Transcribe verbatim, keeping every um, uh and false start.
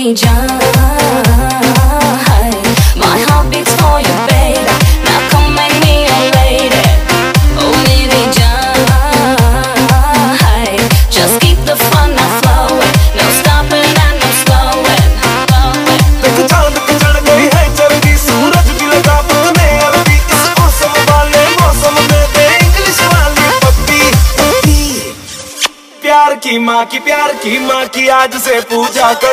मेरी जान, my heart beats for you baby, now come make me your lady. Oh मेरी जान, just keep the fun now flowing, no stopping and no slowing. देख चांद पे चढ़ गई है चर्बी, सूरज भी लगा अपने अरबी, इस मौसम वाले मौसम में दे इंग्लिश वाली पप्पी। प्यार की माँ की प्यार की माँ की आज से पूजा कर।